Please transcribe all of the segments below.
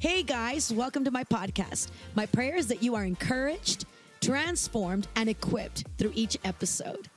Hey guys, welcome to my podcast. My prayer is that you are encouraged, transformed, and equipped through each episode.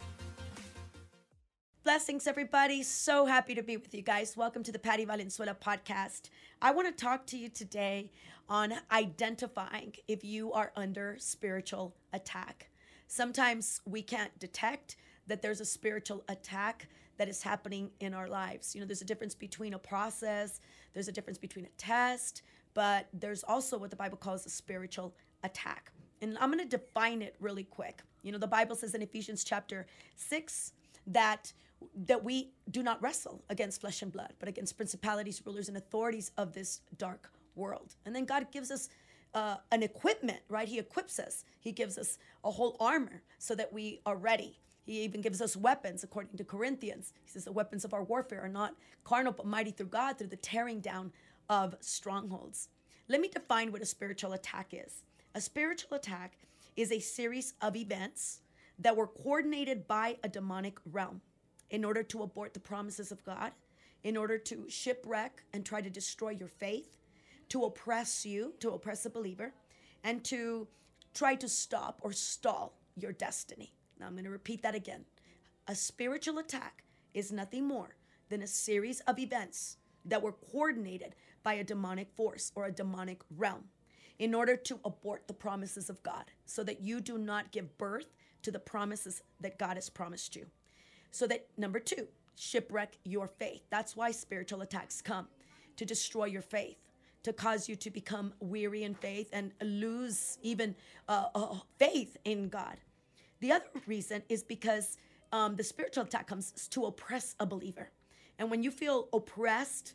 Blessings, everybody. So happy to be with you guys. Welcome to the Patty Valenzuela podcast. I want to talk to you today on identifying if you are under spiritual attack. Sometimes we can't detect that there's a spiritual attack that is happening in our lives. You know, there's a difference between a process, there's a difference between a test, but there's also what the Bible calls a spiritual attack. And I'm going to define it really quick. You know, the Bible says in Ephesians chapter 6 that we do not wrestle against flesh and blood, but against principalities, rulers, and authorities of this dark world. And then God gives us an equipment, right? He equips us. He gives us a whole armor so that we are ready. He even gives us weapons, according to Corinthians. He says the weapons of our warfare are not carnal, but mighty through God, through the tearing down of strongholds. Let me define what a spiritual attack is. A spiritual attack is a series of events that were coordinated by a demonic realm in order to abort the promises of God, in order to shipwreck and try to destroy your faith, to oppress you, to oppress a believer, and to try to stop or stall your destiny. Now, I'm going to repeat that again. A spiritual attack is nothing more than a series of events that were coordinated by a demonic force or a demonic realm in order to abort the promises of God so that you do not give birth to the promises that God has promised you. So that, number two, shipwreck your faith. That's why spiritual attacks come, to destroy your faith, to cause you to become weary in faith and lose even faith in God. The other reason is because the spiritual attack comes to oppress a believer. And when you feel oppressed,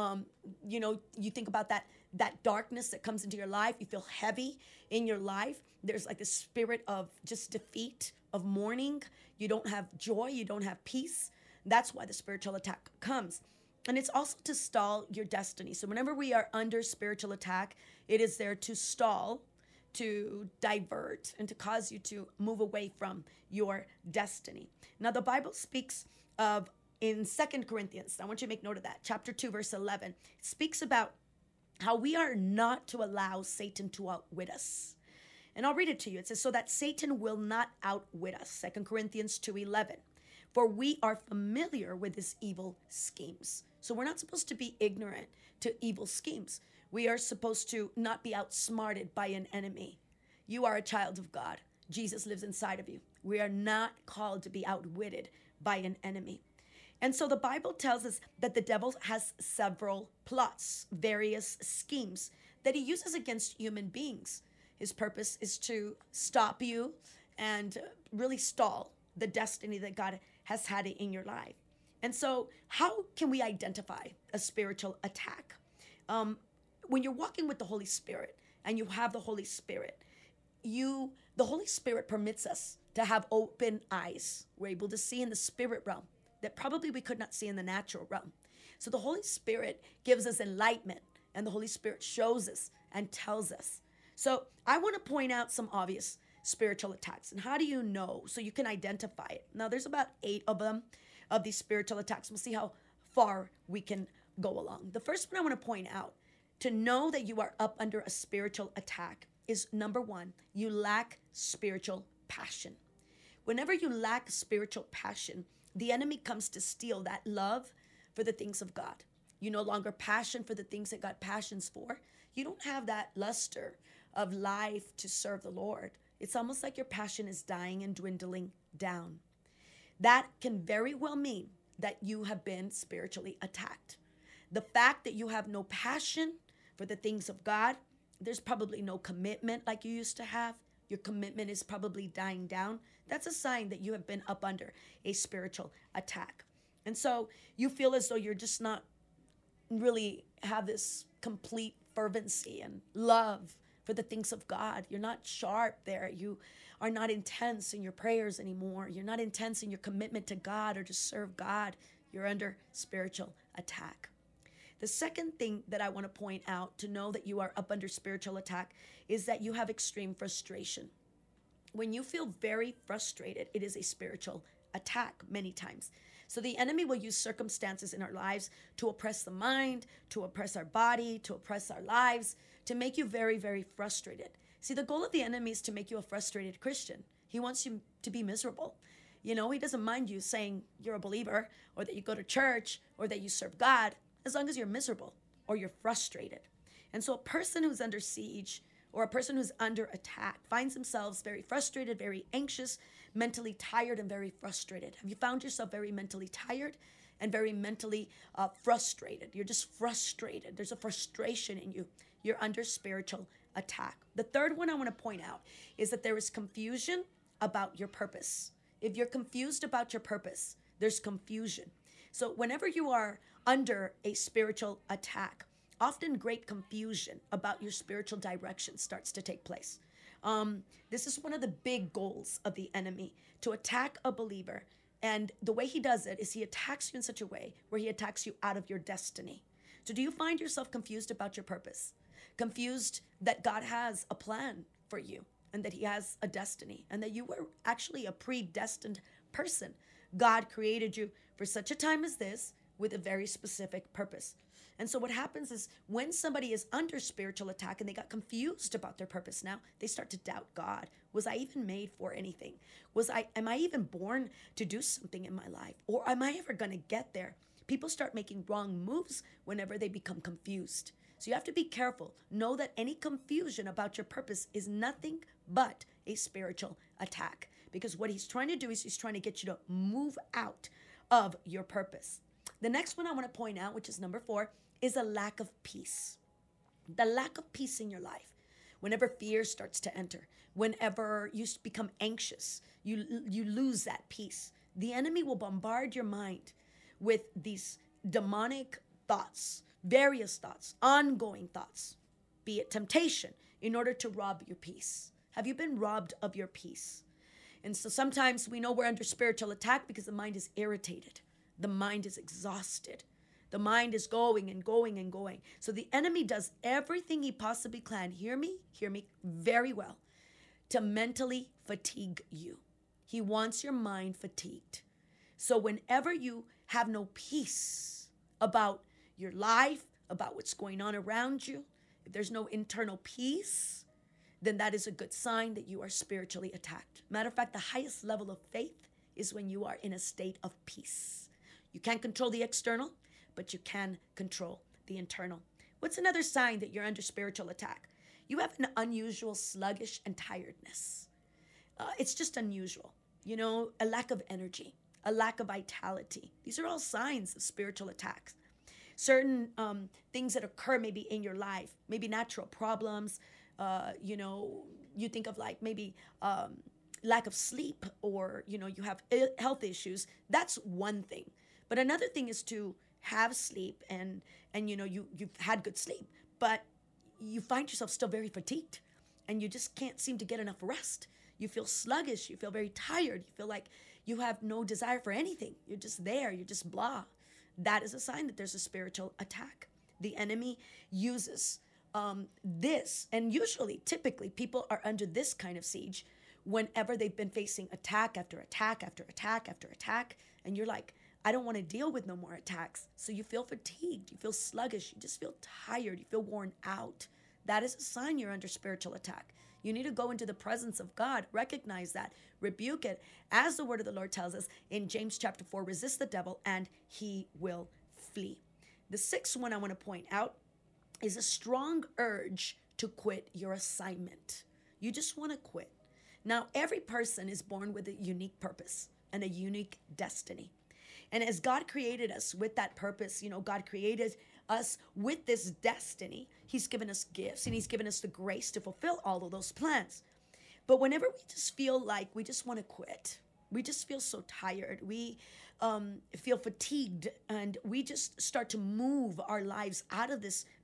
you think about that darkness that comes into your life. You feel heavy in your life. There's like this spirit of just defeat, of mourning. You don't have joy. You don't have peace. That's why the spiritual attack comes. And it's also to stall your destiny. So whenever we are under spiritual attack, it is there to stall, to divert, and to cause you to move away from your destiny. Now, the Bible speaks of, in 2 Corinthians, I want you to make note of that, chapter 2, verse 11, it speaks about how we are not to allow Satan to outwit us. And I'll read it to you. It says, so that Satan will not outwit us, 2 Corinthians 2:11. For we are familiar with his evil schemes. So we're not supposed to be ignorant to evil schemes. We are supposed to not be outsmarted by an enemy. You are a child of God. Jesus lives inside of you. We are not called to be outwitted by an enemy. And so the Bible tells us that the devil has several plots, various schemes that he uses against human beings. His purpose is to stop you and really stall the destiny that God has had in your life. And so how can we identify a spiritual attack? When you're walking with the Holy Spirit and you have the Holy Spirit, the Holy Spirit permits us to have open eyes. We're able to see in the spirit realm that probably we could not see in the natural realm. So the Holy Spirit gives us enlightenment, and the Holy Spirit shows us and tells us. So I want to point out some obvious spiritual attacks. And how do you know? So you can identify it. Now, there's about 8 of them, of these spiritual attacks. We'll see how far we can go along. The first one I want to point out, to know that you are up under a spiritual attack, is number 1, you lack spiritual passion. Whenever you lack spiritual passion, the enemy comes to steal that love for the things of God. You no longer passion for the things that God passions for. You don't have that luster of life to serve the Lord. It's almost like your passion is dying and dwindling down. That can very well mean that you have been spiritually attacked. The fact that you have no passion for the things of God, there's probably no commitment like you used to have. Your commitment is probably dying down. That's a sign that you have been up under a spiritual attack. And so you feel as though you're just not really have this complete fervency and love for the things of God. You're not sharp there. You are not intense in your prayers anymore. You're not intense in your commitment to God or to serve God. You're under spiritual attack. The second thing that I want to point out to know that you are up under spiritual attack is that you have extreme frustration. When you feel very frustrated, it is a spiritual attack many times. So the enemy will use circumstances in our lives to oppress the mind, to oppress our body, to oppress our lives, to make you very, very frustrated. See, the goal of the enemy is to make you a frustrated Christian. He wants you to be miserable. You know, he doesn't mind you saying you're a believer or that you go to church or that you serve God, as long as you're miserable or you're frustrated. And so a person who's under siege or a person who's under attack finds themselves very frustrated, very anxious, mentally tired, and very frustrated. Have you found yourself very mentally tired and very mentally frustrated? You're just frustrated. There's a frustration in you. You're under spiritual attack. The third one I want to point out is that there is confusion about your purpose. If you're confused about your purpose, there's confusion. So whenever you are under a spiritual attack, often great confusion about your spiritual direction starts to take place. This is one of the big goals of the enemy, to attack a believer. And the way he does it is he attacks you in such a way where he attacks you out of your destiny. So do you find yourself confused about your purpose? Confused that God has a plan for you and that he has a destiny and that you were actually a predestined person. God created you for such a time as this with a very specific purpose. And so what happens is when somebody is under spiritual attack and they got confused about their purpose now, they start to doubt God. Was I even made for anything? Am I even born to do something in my life? Or am I ever going to get there? People start making wrong moves whenever they become confused. So you have to be careful. Know that any confusion about your purpose is nothing but a spiritual attack. Because what he's trying to do is he's trying to get you to move out of your purpose. The next one I want to point out, which is number 4, is a lack of peace. The lack of peace in your life. Whenever fear starts to enter, whenever you become anxious, you lose that peace. The enemy will bombard your mind with these demonic thoughts, various thoughts, ongoing thoughts, be it temptation, in order to rob your peace. Have you been robbed of your peace? And so sometimes we know we're under spiritual attack because the mind is irritated. The mind is exhausted. The mind is going and going and going. So the enemy does everything he possibly can. Hear me very well, to mentally fatigue you. He wants your mind fatigued. So whenever you have no peace about your life, about what's going on around you, if there's no internal peace, then that is a good sign that you are spiritually attacked. Matter of fact, the highest level of faith is when you are in a state of peace. You can't control the external, but you can control the internal. What's another sign that you're under spiritual attack? You have an unusual sluggish and tiredness. It's just unusual. You know, a lack of energy, a lack of vitality. These are all signs of spiritual attacks. Certain things that occur maybe in your life, maybe natural problems, you think of like maybe lack of sleep, or, you have health issues. That's one thing. But another thing is to have sleep and you've had good sleep, but you find yourself still very fatigued and you just can't seem to get enough rest. You feel sluggish. You feel very tired. You feel like you have no desire for anything. You're just there. You're just blah. That is a sign that there's a spiritual attack. The enemy uses this, and typically, people are under this kind of siege whenever they've been facing attack after attack after attack after attack, and you're like, I don't want to deal with no more attacks. So you feel fatigued, you feel sluggish, you just feel tired, you feel worn out. That is a sign you're under spiritual attack. You need to go into the presence of God, recognize that, rebuke it, as the word of the Lord tells us in James chapter 4, resist the devil and he will flee. The 6th one I want to point out is a strong urge to quit your assignment. You just want to quit. Now, every person is born with a unique purpose and a unique destiny. And as God created us with that purpose, God created us with this destiny. He's given us gifts and he's given us the grace to fulfill all of those plans. But whenever we just feel like we just want to quit, we just feel so tired, we feel fatigued, and we just start to move our lives out of this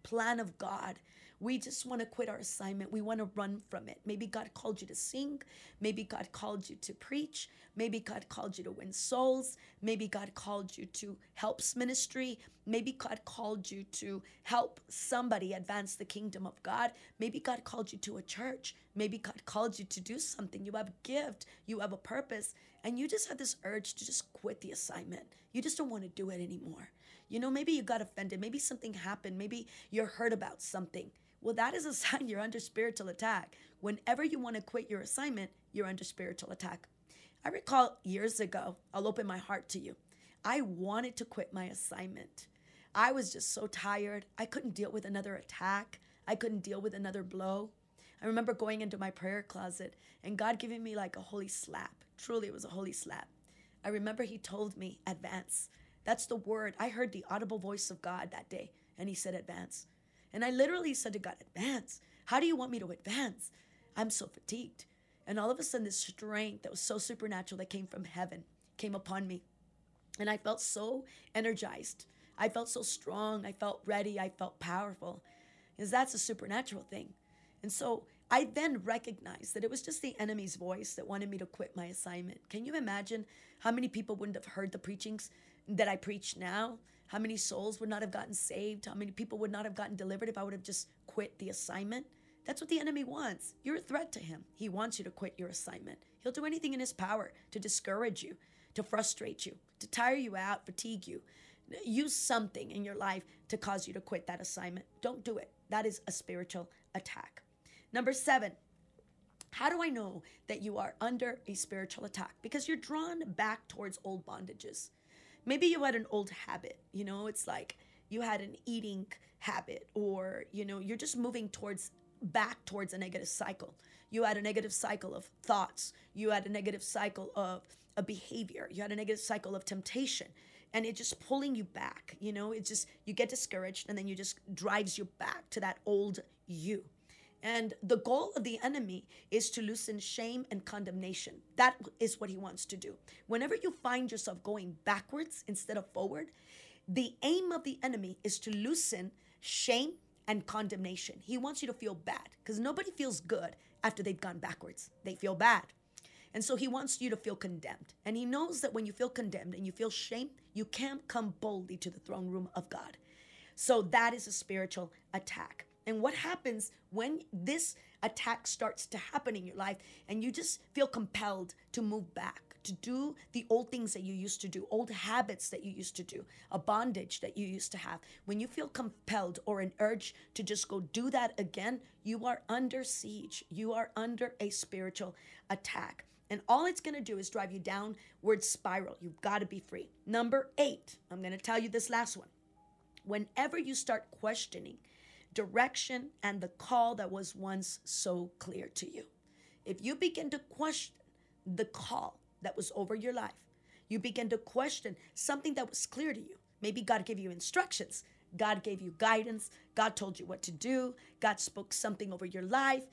plan of God. We just want to quit our assignment. We want to run from it. Maybe God called you to sing. Maybe God called you to preach. Maybe God called you to win souls. Maybe God called you to helps ministry. Maybe God called you to help somebody advance the kingdom of God. Maybe God called you to a church. Maybe God called you to do something. You have a gift. You have a purpose. And you just have this urge to just quit the assignment. You just don't want to do it anymore. Maybe you got offended. Maybe something happened. Maybe you're hurt about something. Well, that is a sign you're under spiritual attack. Whenever you want to quit your assignment, you're under spiritual attack. I recall years ago, I'll open my heart to you. I wanted to quit my assignment. I was just so tired. I couldn't deal with another attack. I couldn't deal with another blow. I remember going into my prayer closet and God giving me like a holy slap. Truly, it was a holy slap. I remember he told me, advance. That's the word. I heard the audible voice of God that day, and he said, advance. And I literally said to God, advance? How do you want me to advance? I'm so fatigued. And all of a sudden, this strength that was so supernatural that came from heaven came upon me. And I felt so energized. I felt so strong. I felt ready. I felt powerful. Because that's a supernatural thing. And so I then recognized that it was just the enemy's voice that wanted me to quit my assignment. Can you imagine how many people wouldn't have heard the preachings that I preach now? How many souls would not have gotten saved? How many people would not have gotten delivered if I would have just quit the assignment? That's what the enemy wants. You're a threat to him. He wants you to quit your assignment. He'll do anything in his power to discourage you, to frustrate you, to tire you out, fatigue you. Use something in your life to cause you to quit that assignment. Don't do it. That is a spiritual attack. Number 7, how do I know that you are under a spiritual attack? Because you're drawn back towards old bondages. Maybe you had an old habit, it's like you had an eating habit, or, you're just moving back towards a negative cycle. You had a negative cycle of thoughts. You had a negative cycle of a behavior. You had a negative cycle of temptation, and it just pulling you back. It's just, you get discouraged, and then you just drives you back to that old you. And the goal of the enemy is to loosen shame and condemnation. That is what he wants to do. Whenever you find yourself going backwards instead of forward, the aim of the enemy is to loosen shame and condemnation. He wants you to feel bad, because nobody feels good after they've gone backwards. They feel bad. And so he wants you to feel condemned. And he knows that when you feel condemned and you feel shame, you can't come boldly to the throne room of God. So that is a spiritual attack. And what happens when this attack starts to happen in your life and you just feel compelled to move back, to do the old things that you used to do, old habits that you used to do, a bondage that you used to have. When you feel compelled or an urge to just go do that again, you are under siege. You are under a spiritual attack. And all it's going to do is drive you downward spiral. You've got to be free. Number 8, I'm going to tell you this last one. Whenever you start questioning direction and the call that was once so clear to you. If you begin to question the call that was over your life, you begin to question something that was clear to you. Maybe God gave you instructions. God gave you guidance. God told you what to do. God spoke something over your life.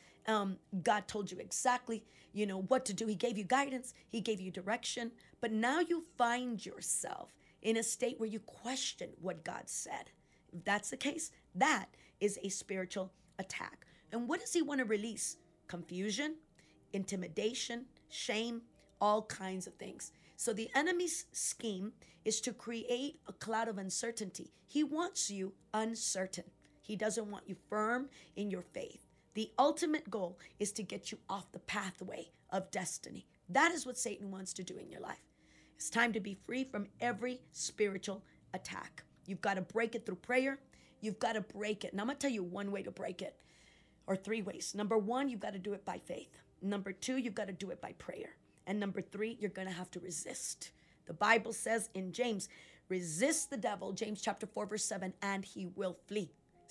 God told you exactly, what to do. He gave you guidance. He gave you direction. But now you find yourself in a state where you question what God said. If that's the case, that is a spiritual attack. And what does he want to release? Confusion, intimidation, shame, all kinds of things. So the enemy's scheme is to create a cloud of uncertainty. He wants you uncertain. He doesn't want you firm in your faith. The ultimate goal is to get you off the pathway of destiny. That is what Satan wants to do in your life. It's time to be free from every spiritual attack. You've got to break it through prayer. You've got to break it. And I'm going to tell you one way to break it, or 3 ways. Number 1, you've got to do it by faith. Number 2, you've got to do it by prayer. And number 3, you're going to have to resist. The Bible says in James, resist the devil, James chapter 4, verse 7, and he will flee.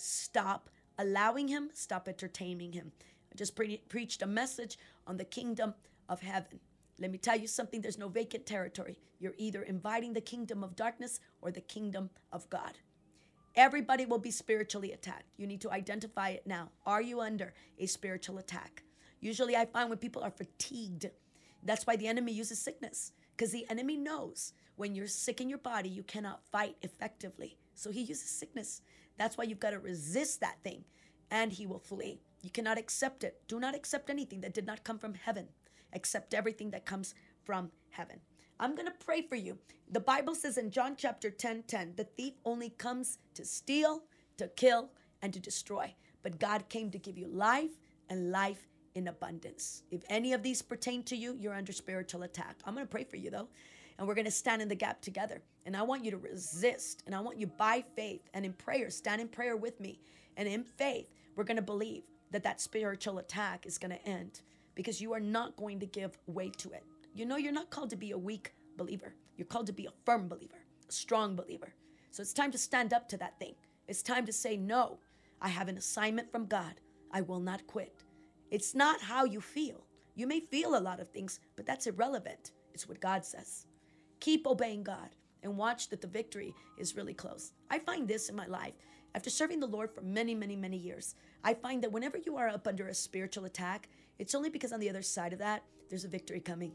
Stop allowing him. Stop entertaining him. I just preached a message on the kingdom of heaven. Let me tell you something. There's no vacant territory. You're either inviting the kingdom of darkness or the kingdom of God. Everybody will be spiritually attacked. You need to identify it now. Are you under a spiritual attack? Usually I find when people are fatigued, that's why the enemy uses sickness, because the enemy knows when you're sick in your body, you cannot fight effectively. So he uses sickness. That's why you've got to resist that thing, and he will flee. You cannot accept it. Do not accept anything that did not come from heaven. Accept everything that comes from heaven. I'm going to pray for you. The Bible says in John chapter 10:10, the thief only comes to steal, to kill, and to destroy. But God came to give you life and life in abundance. If any of these pertain to you, you're under spiritual attack. I'm going to pray for you though, and we're going to stand in the gap together. And I want you to resist, and I want you by faith and in prayer, stand in prayer with me. And in faith, we're going to believe that that spiritual attack is going to end, because you are not going to give way to it. You know, you're not called to be a weak believer. You're called to be a firm believer, a strong believer. So it's time to stand up to that thing. It's time to say, no, I have an assignment from God. I will not quit. It's not how you feel. You may feel a lot of things, but that's irrelevant. It's what God says. Keep obeying God and watch that the victory is really close. I find this in my life. After serving the Lord for many, many, many years, I find that whenever you are up under a spiritual attack, it's only because on the other side of that, there's a victory coming.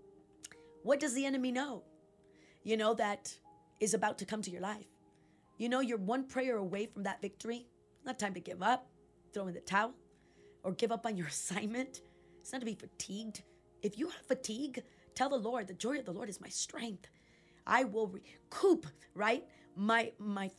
What does the enemy know? You know, that is about to come to your life. You know, you're one prayer away from that victory. Not time to give up, throw in the towel, or give up on your assignment. It's not to be fatigued. If you have fatigue, tell the Lord, the joy of the Lord is my strength. I will recoup, right, my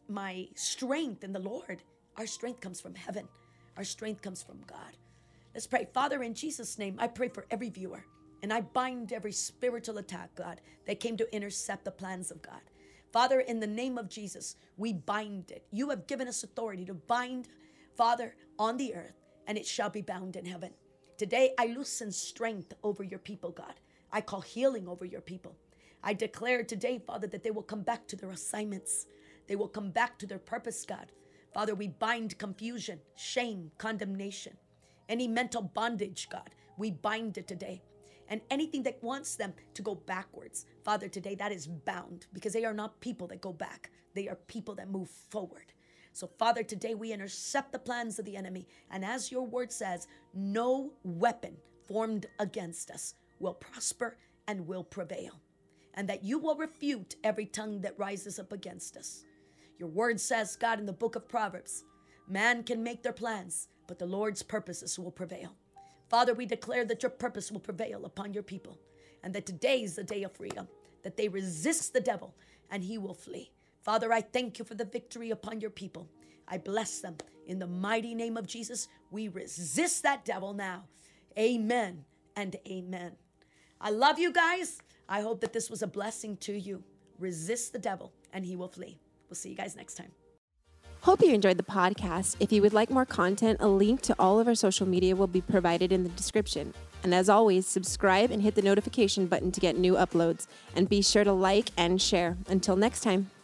strength in the Lord. Our strength comes from heaven. Our strength comes from God. Let's pray. Father, in Jesus' name, I pray for every viewer, and I bind every spiritual attack, God, that came to intercept the plans of God. Father, in the name of Jesus, we bind it. You have given us authority to bind, Father, on the earth, and it shall be bound in heaven. Today, I loosen strength over your people, God. I call healing over your people. I declare today, Father, that they will come back to their assignments. They will come back to their purpose, God. Father, we bind confusion, shame, condemnation, any mental bondage, God. We bind it today. And anything that wants them to go backwards, Father, today that is bound, because they are not people that go back. They are people that move forward. So, Father, today we intercept the plans of the enemy. And as your word says, no weapon formed against us will prosper and will prevail. And that you will refute every tongue that rises up against us. Your word says, God, in the book of Proverbs, man can make their plans, but the Lord's purposes will prevail. Father, we declare that your purpose will prevail upon your people, and that today is the day of freedom, that they resist the devil and he will flee. Father, I thank you for the victory upon your people. I bless them. In the mighty name of Jesus, we resist that devil now. Amen and amen. I love you guys. I hope that this was a blessing to you. Resist the devil and he will flee. We'll see you guys next time. Hope you enjoyed the podcast. If you would like more content, a link to all of our social media will be provided in the description. And as always, subscribe and hit the notification button to get new uploads. And be sure to like and share. Until next time.